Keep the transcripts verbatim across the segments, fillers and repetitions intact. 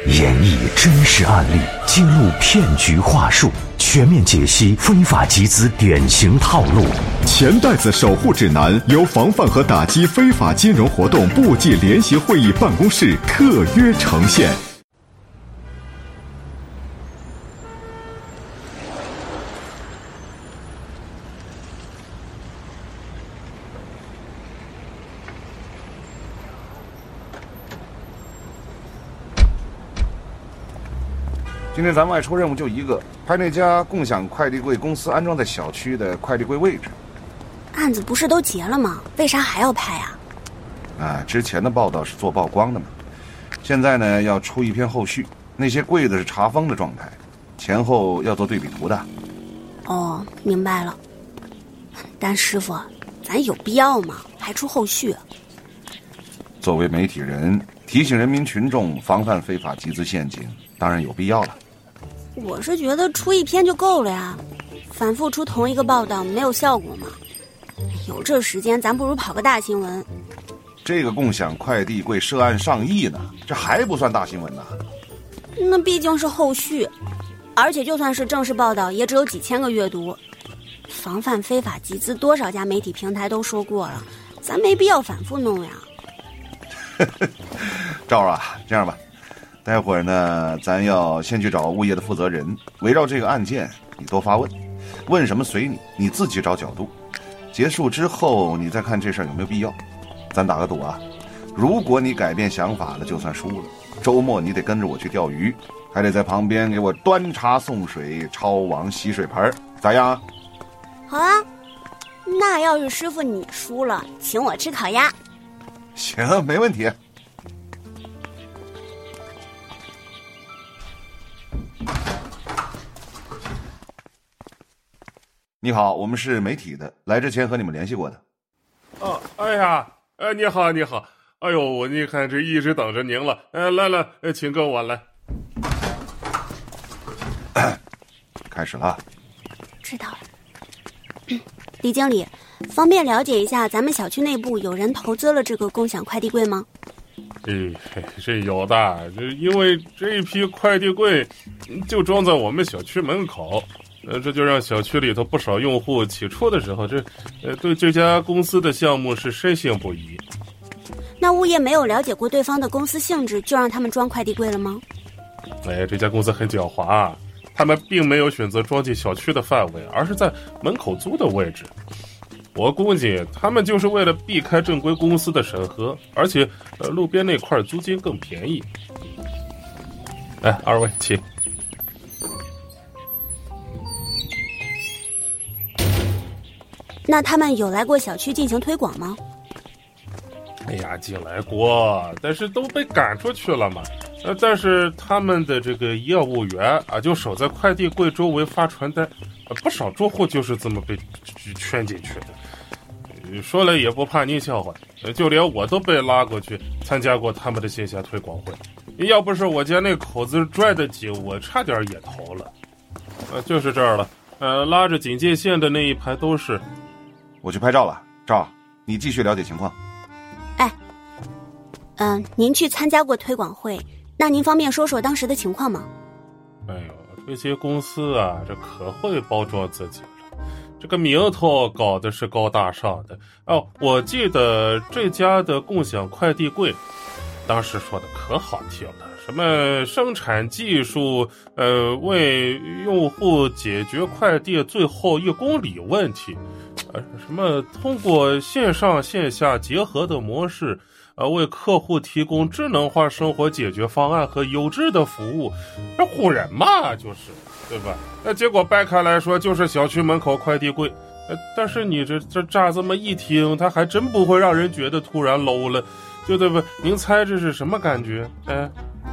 演绎真实案例，揭露骗局话术，全面解析非法集资典型套路。 钱袋子守护指南由防范和打击非法金融活动部际联席会议办公室特约呈现。 今天咱外出任务就一个，拍那家共享快递柜公司安装在小区的快递柜位置。 案子不是都结了吗？为啥还要拍啊？ 啊，之前的报道是做曝光的嘛，现在呢要出一篇后续，那些柜子是查封的状态，前后要做对比图的。 哦，明白了。但师傅，咱有必要吗？还出后续？ 作为媒体人，提醒人民群众防范非法集资陷阱，当然有必要了。 我是觉得出一篇就够了呀，反复出同一个报道没有效果吗？有这时间，咱不如跑个大新闻。 这个共享快递柜涉案上亿呢，这还不算大新闻呢。 那毕竟是后续，而且就算是正式报道，也只有几千个阅读。防范非法集资，多少家媒体平台都说过了，咱没必要反复弄呀。 赵啊，这样吧，待会儿呢，咱要先去找物业的负责人，围绕这个案件，你多发问，问什么随你，你自己找角度。结束之后，你再看这事儿有没有必要。咱打个赌啊，如果你改变想法了，就算输了。周末你得跟着我去钓鱼，还得在旁边给我端茶送水，抄网洗水盆，咋样啊？ 好啊，那要是师傅你输了，请我吃烤鸭。 行，没问题。你好，我们是媒体的，来之前和你们联系过的。 哦，哎呀，哎，你好，你好，哎呦，我你看这一直等着您了，哎，来来，请跟我来。 开始了。 知道了。嗯，李经理，方便了解一下咱们小区内部有人投资了这个共享快递柜吗？ 哎，这有的，这因为这一批快递柜就装在我们小区门口。呃，这就让小区里头不少用户起初的时候，这，呃，对这家公司的项目是深信不疑。 那物业没有了解过对方的公司性质，就让他们装快递柜了吗？ 哎，这家公司很狡猾，他们并没有选择装进小区的范围，而是在门口租的位置。我估计他们就是为了避开正规公司的审核，而且，呃，路边那块租金更便宜。哎，二位请。 那他们有来过小区进行推广吗？ 哎呀，进来过，但是都被赶出去了嘛。呃，但是他们的这个业务员啊，就守在快递柜周围发传单，呃、不少住户就是这么被圈进去的。呃、说了也不怕您笑话，呃，就连我都被拉过去参加过他们的线下推广会。要不是我家那口子拽得紧，我差点也投了。呃，就是这儿了，呃，拉着警戒线的那一排都是。 我去拍照了，赵，你继续了解情况。 哎，嗯、呃，您去参加过推广会，那您方便说说当时的情况吗？ 哎呦，这些公司啊，这可会包装自己了，这个名头搞的是高大上的哦。我记得这家的共享快递柜，当时说的可好听了。什么生产技术，呃，为用户解决快递最后一公里问题，呃，什么通过线上线下结合的模式，呃，为客户提供智能化生活解决方案和优质的服务，这唬人嘛，就是，对吧？那结果掰开来说，就是小区门口快递柜。呃，但是你这这乍这么一听，它还真不会让人觉得突然 low 了，就对吧？您猜这是什么感觉？哎。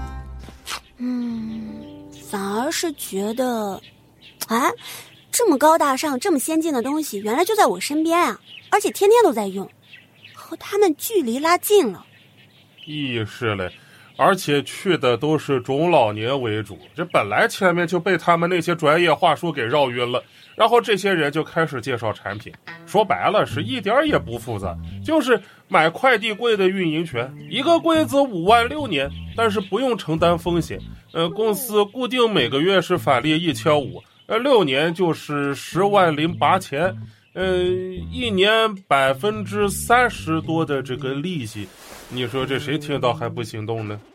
嗯，反而是觉得，啊，这么高大上、这么先进的东西，原来就在我身边啊，而且天天都在用，和他们距离拉近了。 意识嘞， 而且去的都是中老年为主，这本来前面就被他们那些专业话术给绕晕了，然后这些人就开始介绍产品，说白了是一点也不复杂，就是买快递柜的运营权，一个柜子五万六年，但是不用承担风险，呃，公司固定每个月是返利一千五，呃，六年就是十万零八千。呃，一年百分之三十多的这个利息，你说这谁听到还不心动呢？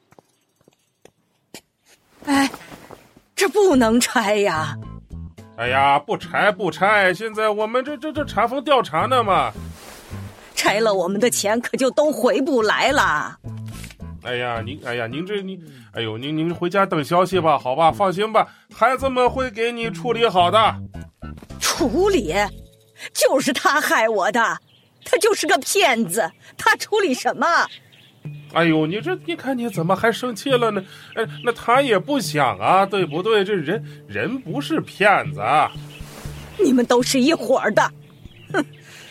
哎，这不能拆呀！ 哎呀，不拆不拆，现在我们这这这查封调查呢嘛。 拆了我们的钱可就都回不来了。 哎呀，您哎呀，您这您，哎呦，您您回家等消息吧，好吧，放心吧，孩子们会给你处理好的。 处理？就是他害我的，他就是个骗子，他处理什么？ 哎呦，你这你看你怎么还生气了呢？哎，那他也不想啊，对不对？这人人不是骗子啊。 你们都是一伙的。哼。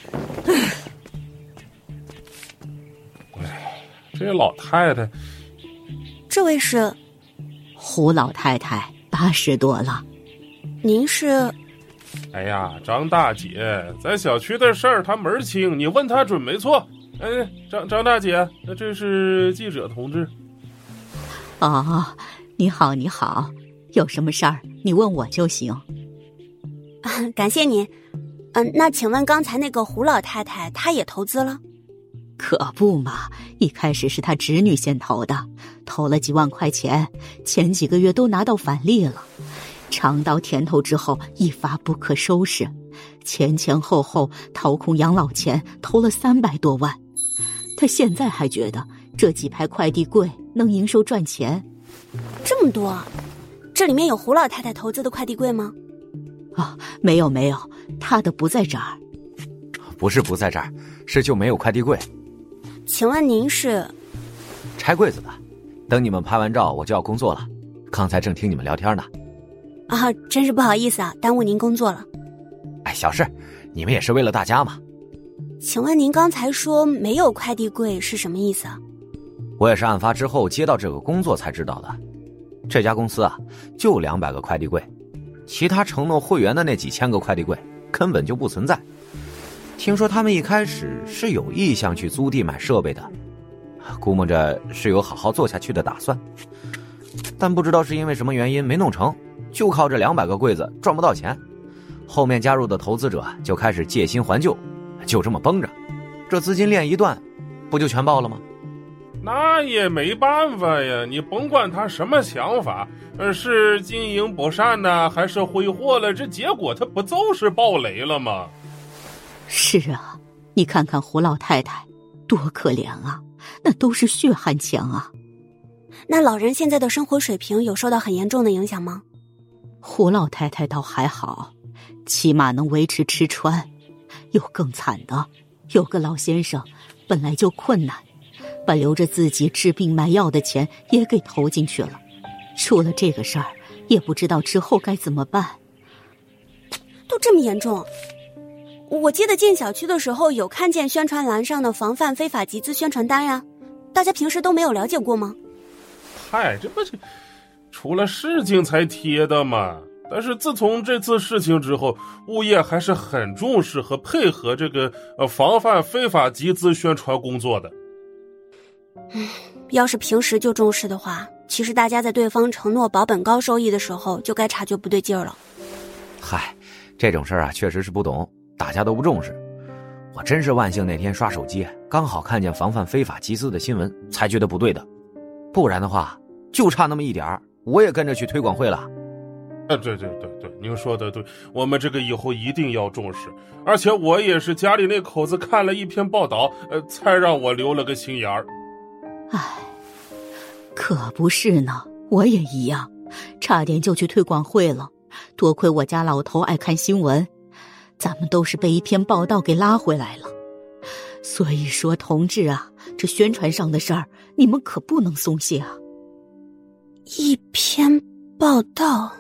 哎，这老太太， 这位是胡老太太，八十多了。 您是？ 哎呀，张大姐，咱小区的事儿她门儿清，你问她准没错。哎，张张大姐，那这是记者同志。 哦，你好，你好，有什么事儿你问我就行。 感谢您。嗯、呃，那请问刚才那个胡老太太，她也投资了？ 可不嘛，一开始是她侄女先投的，投了几万块钱，前几个月都拿到返利了。尝到甜头之后一发不可收拾，前前后后掏空养老钱投了三百多万。他现在还觉得这几排快递柜能营收赚钱。 这么多？这里面有胡老太太投资的快递柜吗？ 啊、哦，没有没有，他的不在这儿。 不是不在这儿，是就没有快递柜。 请问您是？ 拆柜子的。等你们拍完照我就要工作了，刚才正听你们聊天呢。 啊，真是不好意思啊，耽误您工作了。 哎，小事，你们也是为了大家嘛。 请问您刚才说没有快递柜是什么意思啊？ 我也是案发之后接到这个工作才知道的。这家公司啊，就两百个快递柜，其他承诺会员的那几千个快递柜根本就不存在。听说他们一开始是有意向去租地买设备的，估摸着是有好好做下去的打算，但不知道是因为什么原因没弄成，就靠这两百个柜子赚不到钱。后面加入的投资者就开始借新还旧，就这么绷着，这资金链一断，不就全爆了吗？ 那也没办法呀，你甭管他什么想法，呃，是经营不善呢，还是挥霍了，这结果他不就是爆雷了吗？ 是啊，你看看胡老太太多可怜啊，那都是血汗钱啊。 那老人现在的生活水平有受到很严重的影响吗？ 胡老太太倒还好，起码能维持吃穿。有更惨的，有个老先生本来就困难，把留着自己治病买药的钱也给投进去了，出了这个事儿也不知道之后该怎么办。 都这么严重？我记得进小区的时候有看见宣传栏上的防范非法集资宣传单呀，大家平时都没有了解过吗？ 嗨，这不是出了事情才贴的嘛。但是自从这次事情之后，物业还是很重视和配合这个呃防范非法集资宣传工作的。 嗯，要是平时就重视的话，其实大家在对方承诺保本高收益的时候就该察觉不对劲儿了。 嗨，这种事儿啊确实是不懂，大家都不重视。我真是万幸那天刷手机刚好看见防范非法集资的新闻，才觉得不对的，不然的话就差那么一点儿，我也跟着去推广会了。 啊，对对对对，您说的对，我们这个以后一定要重视。而且我也是家里那口子看了一篇报道，呃，才让我留了个心眼儿。 唉，可不是呢，我也一样，差点就去推广会了。多亏我家老头爱看新闻，咱们都是被一篇报道给拉回来了。所以说，同志啊，这宣传上的事儿，你们可不能松懈啊。 一篇报道。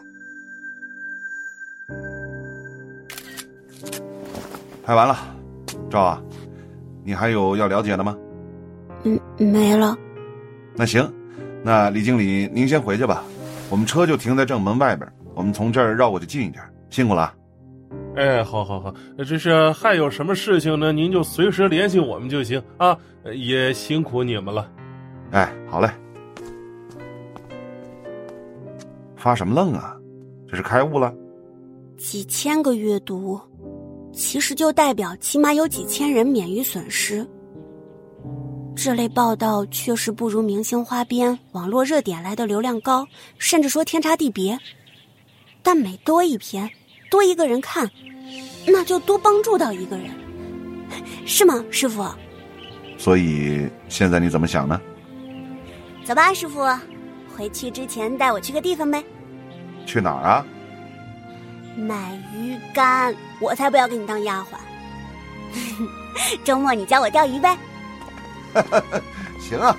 拍完了，赵啊，你还有要了解的吗？ 嗯，没了。 那行， 那李经理，您先回去吧，我们车就停在正门外边，我们从这儿绕过去近一点，辛苦了。 哎，好好好，这是还有什么事情呢？您就随时联系我们就行啊，也辛苦你们了。 哎，好嘞。发什么愣啊？这是开悟了？ 几千个阅读，其实就代表起码有几千人免于损失。这类报道确实不如明星花边、网络热点来的流量高，甚至说天差地别。但每多一篇，多一个人看，那就多帮助到一个人，是吗，师傅？ 所以现在你怎么想呢？ 走吧，师傅，回去之前带我去个地方呗。 去哪儿啊？ 买鱼竿，我才不要给你当丫鬟。周末你教我钓鱼呗。 行啊。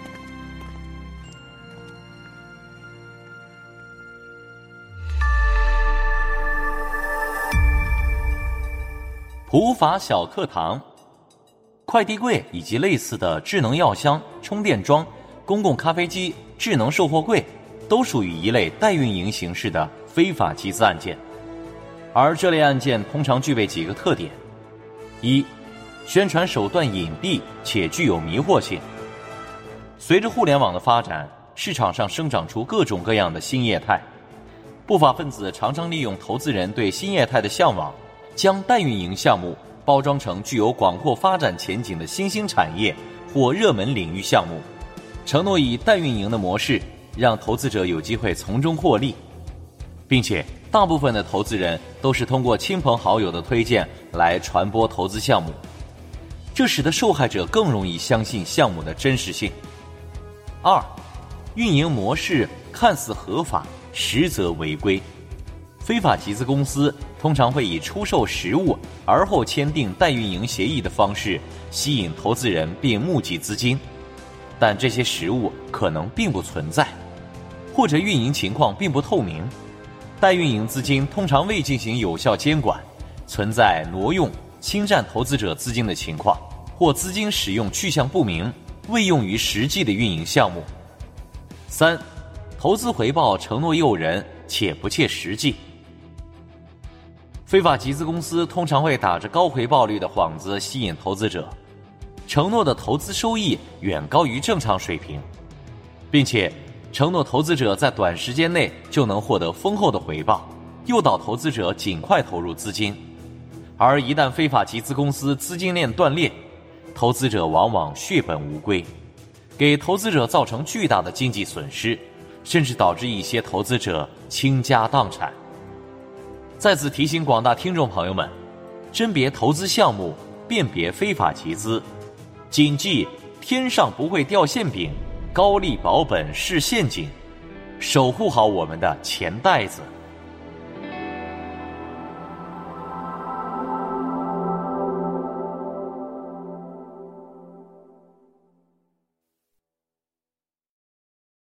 普法小课堂，快递柜以及类似的智能药箱、充电桩、公共咖啡机、智能售货柜都属于一类代运营形式的非法集资案件。而这类案件通常具备几个特点：一、宣传手段隐蔽且具有迷惑性。随着互联网的发展，市场上生长出各种各样的新业态，不法分子常常利用投资人对新业态的向往，将代运营项目包装成具有广阔发展前景的新兴产业或热门领域项目，承诺以代运营的模式让投资者有机会从中获利，并且大部分的投资人都是通过亲朋好友的推荐来传播投资项目，这使得受害者更容易相信项目的真实性。二、运营模式看似合法，实则违规。非法集资公司通常会以出售实物而后签订代运营协议的方式吸引投资人并募集资金，但这些实物可能并不存在，或者运营情况并不透明。代运营资金通常未进行有效监管，存在挪用、侵占投资者资金的情况，或资金使用去向不明，未用于实际的运营项目。三、投资回报承诺诱人且不切实际。非法集资公司通常会打着高回报率的幌子吸引投资者，承诺的投资收益远高于正常水平，并且承诺投资者在短时间内就能获得丰厚的回报，诱导投资者尽快投入资金。而一旦非法集资公司资金链断裂，投资者往往血本无归，给投资者造成巨大的经济损失，甚至导致一些投资者倾家荡产。再次提醒广大听众朋友们，甄别投资项目，辨别非法集资，谨记天上不会掉馅饼，高利保本是陷阱，守护好我们的钱袋子。